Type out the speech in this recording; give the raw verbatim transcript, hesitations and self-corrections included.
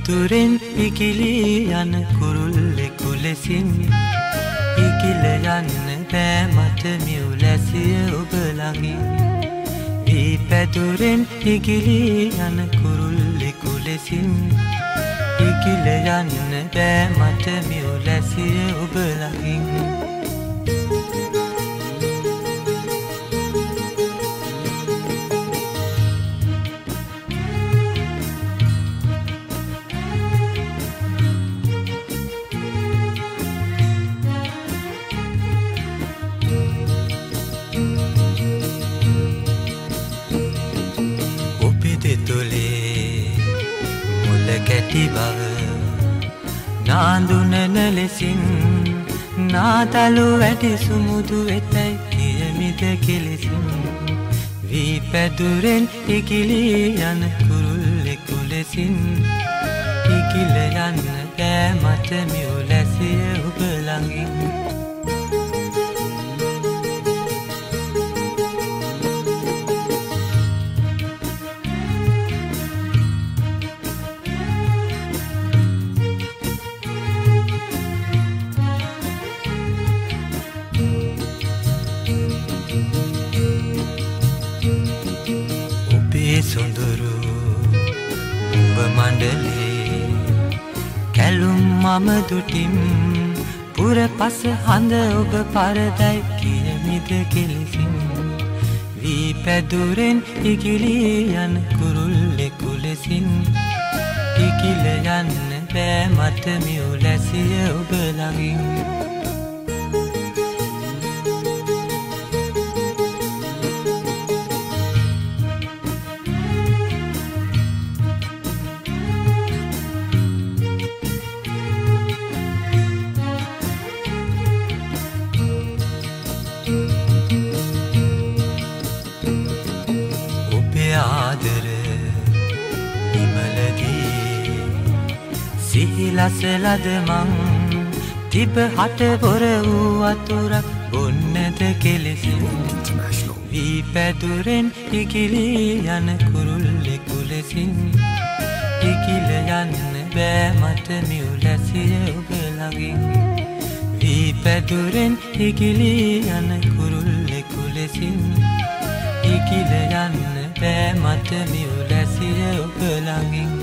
පැදුරෙන් ඉකිලි යන කුරුල්ලෙකු ලෙසින් ඉකිල යන්න බෑ මට මියුලැසිය ඔබ ළඟින් වී පැදුරෙන් ඉකිලි යන කුරුල්ලෙකු ලෙසින් ඉකිල යන්න බෑ මට මියුලැසිය ඔබ ළඟින් කැටි බව නාඳුනන ලෙසින් නාතලු වැටි සුමුදු වෙතයි කියමිද කෙලෙසින් වී පැදුරෙන් ඉකිලි යන කුරුල්ලෙකු ලෙසින් ඉකිල යන්න බෑ මට මියුලැසිය ඔබ ළඟින් සොඳුරු උඹ මණ්ඩලේ කැලුම් මම දුටින් පුර පස හඳ ඔබ පරදයි කියමිද කෙලෙසින් වී පැදුරෙන් ඉකිලි යන කුරුල්ලෙකු ලෙසින් ඉකිල යන්න බෑ මට මියුලැසිය ඔබ ළඟින් ආදර ඉමලදී සිහිලස ලද මං තිබ හට පොර වූ වතුරක් බොන්නද කෙලෙසින් වී පැදුරෙන් ඉකිලි යන කුරුල්ලෙකු ලෙසින් ඉකිල යන්න බෑ මට මියුලැසිය ඔබ ළඟින් වී පැදුරෙන් ඉකිලි යන කුරුල්ලෙකු ලෙසින් ඉකිල යන්න බෑ මට මියුලැසිය ඔබ ළඟින්